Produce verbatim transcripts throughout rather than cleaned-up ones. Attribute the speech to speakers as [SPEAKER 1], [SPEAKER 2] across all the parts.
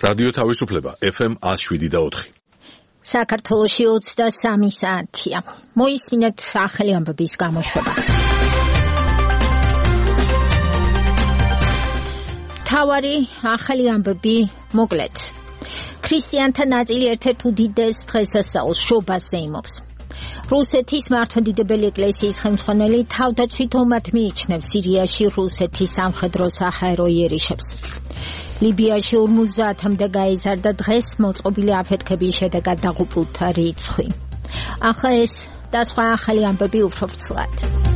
[SPEAKER 1] რადიო თავისუფლება F M one oh seven და four.
[SPEAKER 2] საქართველოში ოცდასამი საათია. მოისმინეთ ახალი ამბების გამოშვება. თავარი ახალი ამბები მოკლედ. ქრისტიანთა ნაწილი ერთ-ერთ უდიდეს დღესასწაულს შობას ზეიმობს. რუსეთის მართლმადიდებელი ეკლესიის ხელმძღვანელი თავდაცვით ომად მიიჩნევს სირიაში რუსეთის სამხედრო საჰაერო იერიშებს. ლიბიაში ორმოცდაათამდე გაიზარდა დღეს მოწყობილი აფეთქების შედეგად დაღუპულთა რიცხვი. ახლა ეს და სხვა ახალი ამბები უფრო ვრცლად.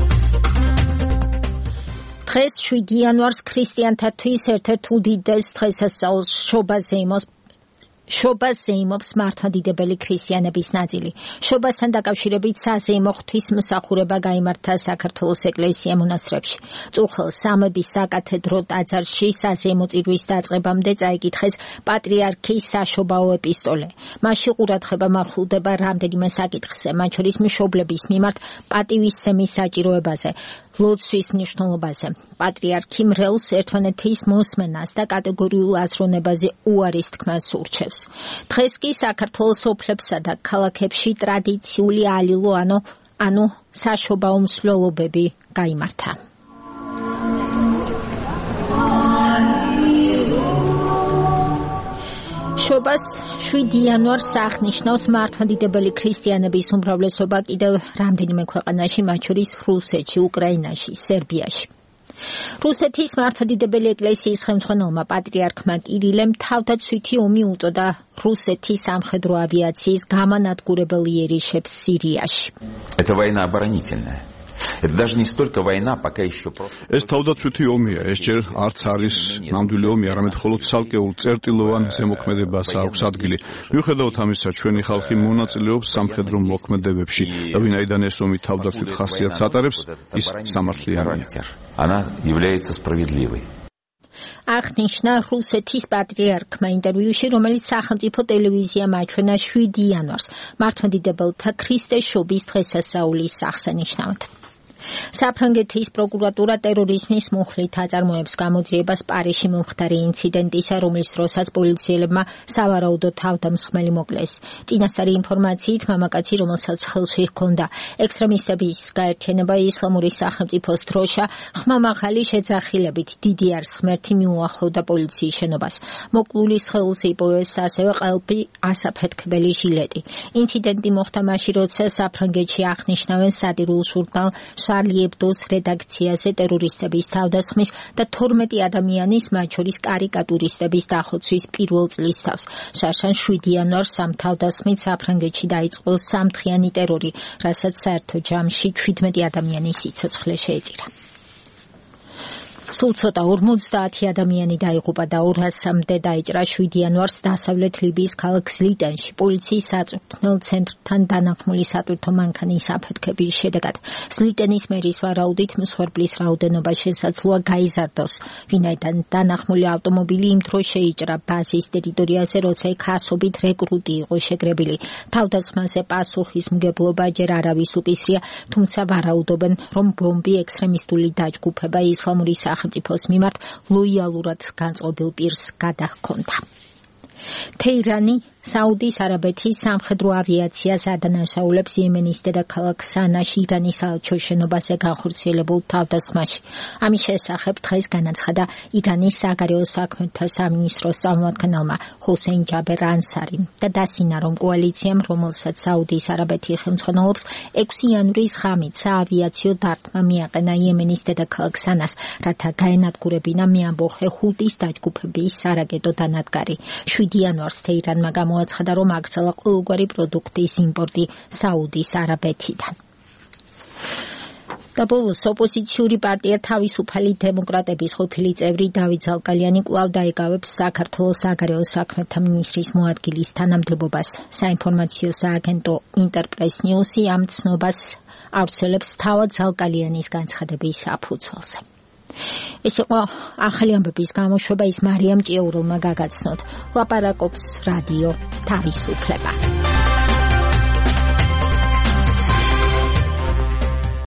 [SPEAKER 2] დღეს შვიდი იანვარს ქრისტიანთათვის ერთ-ერთ უდიდეს დღესასწაულს შობას ზეიმობს შობას ზეიმობს მართლმადიდებელი ქრისტიანების ნაწილი. შობასთან დაკავშირებით საზეიმო ღვთისმსახურება გაიმართა საქართველოს ეკლესია მონასტრებში. წუხელ სამების საკათედრო ტაძარში საზეიმო წირვის დაწყებამდე წაიკითხეს პატრიარქის საშობაო ეპისტოლე. მასში ყურადღება მახვილდება რამდენიმე საკითხზე, მათ შორის მშობლების მიმართ პატივისცემის საჭიროებაზე, ლოცვის მნიშვნელობაზე, პატრიარქი მრევლს ერთმანეთის მოსმენას და კატეგორიულ აზროვნებაზე უარის თქმას ურჩევს. დღეს კი საქართველოს სოფლებსა და ქალაქებში ტრადიციული ალილო ანუ ანუ საშობაო მსვლელობები გაიმართა. შობას შვიდი იანვარს აღნიშნავს მართლმადიდებელი ქრისტიანების უმრავლესობა კიდევ რამდენიმე ქვეყანაში, მათ შორის რუსეთში, უკრაინაში, სერბიაში. რუსეთის მართლმადიდებელი ეკლესიის ხელმძღვანელმა პატრიარქმა კირილემ თავდაცვითი ომი უწოდა რუსეთის სამხედრო ავიაციის გამანადგურებელ იერიშებს სირიაში.
[SPEAKER 3] Это война оборонительная. Это даже не столько война, пока еще просто.
[SPEAKER 4] ეს თავდაცვითი ომია, ეს ჯერ არც არის ნამდვილი ომი, არამედ მხოლოდ ცალკეულ წერტილოვან ზემოქმედებას აქვს ადგილი. მიუხედავად ამისა, ჩვენი ხალხი მონაწილეობს სამხედრო მოქმედებებში და ვინაიდან ეს ომი თავდაცვით ხასიათს ატარებს, ის სამართლიანია.
[SPEAKER 3] Она является справедливой.
[SPEAKER 2] აღნიშნა რუსეთის პატრიარქმა ინტერვიუში, რომელიც სახელმწიფო ტელევიზიამ აჩვენა შვიდი იანვარს, მართლმადიდებელთა ქრისტეს შობის დღესასწაულის აღსანიშნავად. საფრანგეთის პროკურატურა ტერორიზმის მუხლით აწარმოებს გამოძიებას პარიზში მომხდარი ინციდენტისა, რომლის დროსაც პოლიციელებმა სავარაუდოდ თავდამსხმელი მოკლეს. წინასწარი ინფორმაციით, მამაკაცი, რომელსაც ხელში ჰქონდა ექსტრემისტების გაერთიანება ისლამური სახელმწიფოს დროშა, ხმამაღალი შეძახილებით დიდი არს ღმერთი მიუახლოვდა პოლიციის შენობას. მოკლულის ხელზე იპოვეს ასევე ყალბი ასაფეთქებელი ჟილეტი. ინციდენტი მოხდა მაშინ, როცა საფრანგეთში აღნიშნავენ სატირულ ჟურნალ შარლი ებდოს რედაქციაზე ტერორისტების თავდასხმის და თორმეტი ადამიანის, მათ შორის კარიკატურისტების დახოცვის პირველ წლის თავს. შაშან შვიდი იანვარს ამ თავდასხმით საფრანგეთში დაიწყო სამდღიანი ტერორი, რასაც საერთო ჯამში ჩვიდმეტი ადამიანის სიცოცხლე შეეწირა. სულ ცოტა ორმოცდაათი ადამიანი დაიღუპა და ორასამდე დაიჭრა შვიდი იანვარს დასავლეთ ლიბიის ქალაქ სლიტენში პოლიციის საწვრთნელ ცენტრთან დანახმული სატვირთო მანქანის აფეთქების შედეგად. სლიტენის მერის ვარაუდით მსხვერპლის რაოდენობა შესაძლოა გაიზარდოს, ვინაიდან დანახმული ავტომობილი იმ დროს შეიჭრა ბაზის ტერიტორიაზე, როცა იქ ასობით რეკრუტი იყო შეკრებილი. თავდასხმაზე პასუხისმგებლობა ჯერ არავის უკისრია, თუმცა ვარაუდობენ, რომ ბომბი ექსტრემისტული დაჯგუფება ისლამური სახელმწიფოს მიმართ ლოიალურად განწყობილ პირს გადაჰქონდა. თეირანი საუდის არაბეთის სამხედრო ავიაციას ადანაშაულებს იემენის დედაქალაქ სანაში ირანის საელჩოს შენობაზე განხორციელებულ თავდასხმაში. ამის შესახებ დღეს განაცხადა ირანის საგარეო საქმეთა სამინისტროს წარმომადგენელმა ჰუსეინ ჯაბერ ანსარიმ და დასინა, რომ კოალიციამ, რომელსაც საუდის არაბეთი ხელმძღვანელობს, ექვსი იანვრის ღამით საავიაციო დარტყმა მიაყენა იემენის დედაქალაქ სანას, რათა გაენადგურებინა მეამბოხე ჰუტის დაჯგუფების სარაკეტო დანადგარი. შვიდი იანვარს თეირანმა მოაცხადა, რომ აკრძალა ყოველგვარი პროდუქტის იმპორტი საუდის არაბეთიდან. და ბოლოს ოპოზიციური პარტია თავისუფალი დემოკრატების ყოფილი წევრი დავით ზალკალიანი კვლავ დაიკავებს საქართველოს საგარეო საქმეთა მინისტრის მოადგილის თანამდებობას. საინფორმაციო სააგენტო ინტერპრეს ნიუსი ამ ცნობას ავრცელებს თავად ზალკალიანის განცხადების საფუძველზე. ეს იყო ახალი ამბების გამოშვება, ის მარიამ ჭიაურულმა გაგაცნოთ. ლაპარაკობს რადიო თავისუფლება.